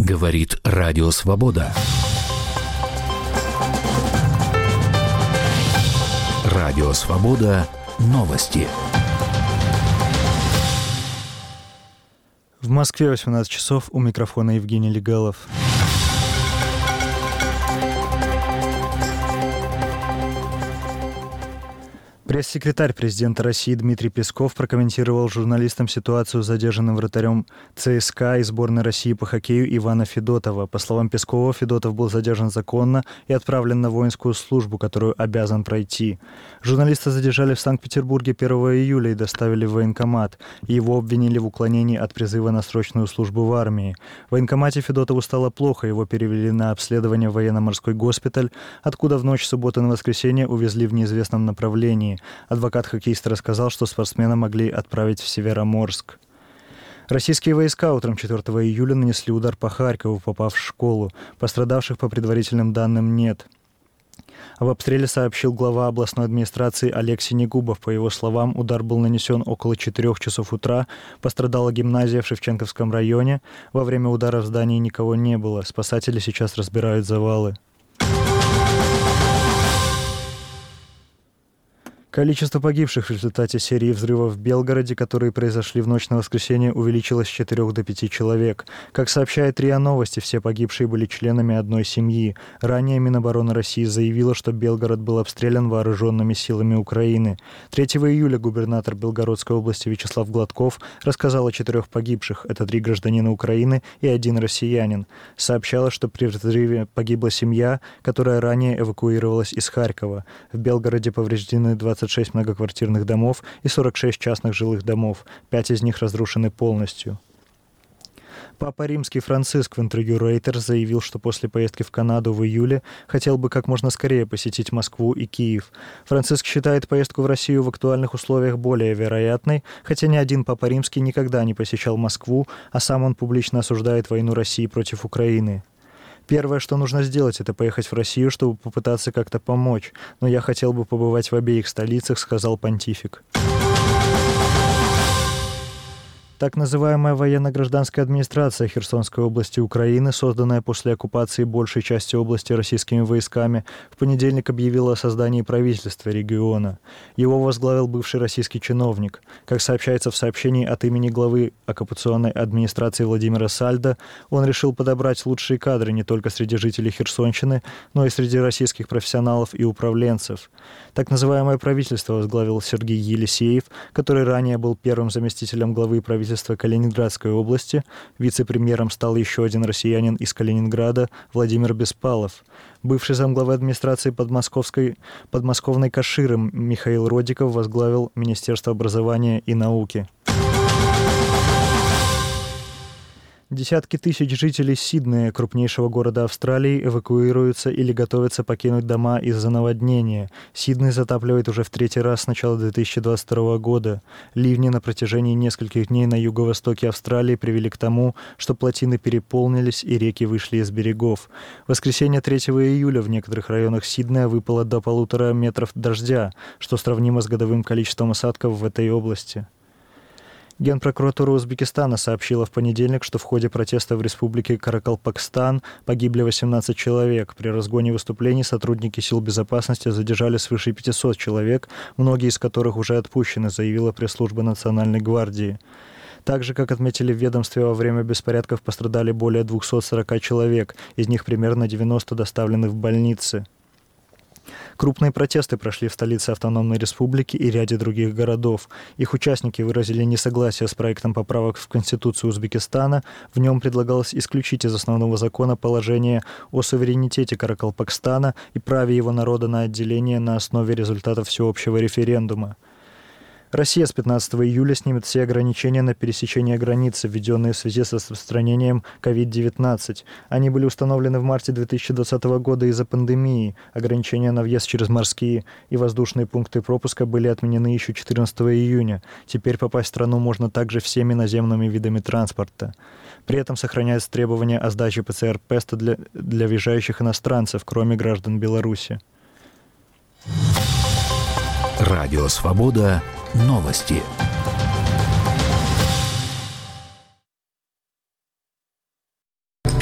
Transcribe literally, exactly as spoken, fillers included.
Говорит Радио Свобода. Радио Свобода. Новости. В Москве восемнадцать часов, у микрофона Евгений Легалов. Пресс-секретарь президента России Дмитрий Песков прокомментировал журналистам ситуацию с задержанным вратарем ЦСКА и сборной России по хоккею Ивана Федотова. По словам Пескова, Федотов был задержан законно и отправлен на воинскую службу, которую обязан пройти. Журналиста задержали в Санкт-Петербурге первого июля и доставили в военкомат. Его обвинили в уклонении от призыва на срочную службу в армии. В военкомате Федотову стало плохо, его перевели на обследование в военно-морской госпиталь, откуда в ночь субботы на воскресенье увезли в неизвестном направлении. Адвокат хоккеиста рассказал, что спортсмена могли отправить в Североморск. Российские войска утром четвёртого июля нанесли удар по Харькову, попав в школу. Пострадавших по предварительным данным нет. Об обстреле сообщил глава областной администрации Олег Синегубов. По его словам, удар был нанесен около четырех часов утра. Пострадала гимназия в Шевченковском районе. Во время удара в здании никого не было. Спасатели сейчас разбирают завалы. Количество погибших в результате серии взрывов в Белгороде, которые произошли в ночь на воскресенье, увеличилось с четырёх до пяти человек. Как сообщает РИА Новости, все погибшие были членами одной семьи. Ранее Минобороны России заявила, что Белгород был обстрелян вооруженными силами Украины. третьего июля губернатор Белгородской области Вячеслав Гладков рассказал о четырех погибших. Это три гражданина Украины и один россиянин. Сообщалось, что при взрыве погибла семья, которая ранее эвакуировалась из Харькова. В Белгороде повреждены двадцать шесть многоквартирных домов и сорок шесть частных жилых домов. Пять из них разрушены полностью. Папа Римский Франциск в интервью Reuters заявил, что после поездки в Канаду в июле хотел бы как можно скорее посетить Москву и Киев. Франциск считает поездку в Россию в актуальных условиях более вероятной, хотя ни один Папа Римский никогда не посещал Москву, а сам он публично осуждает войну России против Украины. Первое, что нужно сделать, это поехать в Россию, чтобы попытаться как-то помочь. Но я хотел бы побывать в обеих столицах, сказал понтифик. Так называемая военно-гражданская администрация Херсонской области Украины, созданная после оккупации большей части области российскими войсками, в понедельник объявила о создании правительства региона. Его возглавил бывший российский чиновник. Как сообщается в сообщении от имени главы оккупационной администрации Владимира Сальдо, он решил подобрать лучшие кадры не только среди жителей Херсонщины, но и среди российских профессионалов и управленцев. Так называемое правительство возглавил Сергей Елисеев, который ранее был первым заместителем главы правительства Калининградской области. Вице-премьером стал еще один россиянин из Калининграда Владимир Беспалов. Бывший замглавы администрации подмосковской, подмосковной Каширы Михаил Родиков возглавил Министерство образования и науки. Десятки тысяч жителей Сиднея, крупнейшего города Австралии, эвакуируются или готовятся покинуть дома из-за наводнения. Сидней затапливает уже в третий раз с начала две тысячи двадцать второго года. Ливни на протяжении нескольких дней на юго-востоке Австралии привели к тому, что плотины переполнились и реки вышли из берегов. В воскресенье третьего июля в некоторых районах Сиднея выпало до полутора метров дождя, что сравнимо с годовым количеством осадков в этой области. Генпрокуратура Узбекистана сообщила в понедельник, что в ходе протеста в республике Каракалпакстан погибли восемнадцать человек. При разгоне выступлений сотрудники сил безопасности задержали свыше пятисот человек, многие из которых уже отпущены, заявила пресс-служба Национальной гвардии. Так же, как отметили в ведомстве, во время беспорядков пострадали более двухсот сорока человек, из них примерно девяносто доставлены в больницы. Крупные протесты прошли в столице Автономной Республики и ряде других городов. Их участники выразили несогласие с проектом поправок в Конституцию Узбекистана. В нем предлагалось исключить из основного закона положение о суверенитете Каракалпакстана и праве его народа на отделение на основе результатов всеобщего референдума. Россия с пятнадцатого июля снимет все ограничения на пересечение границы, введенные в связи с распространением ковид девятнадцать. Они были установлены в марте две тысячи двадцатого года из-за пандемии. Ограничения на въезд через морские и воздушные пункты пропуска были отменены еще четырнадцатого июня. Теперь попасть в страну можно также всеми наземными видами транспорта. При этом сохраняются требования о сдаче ПЦР-теста для, для въезжающих иностранцев, кроме граждан Беларуси. Радио Свобода. Новости.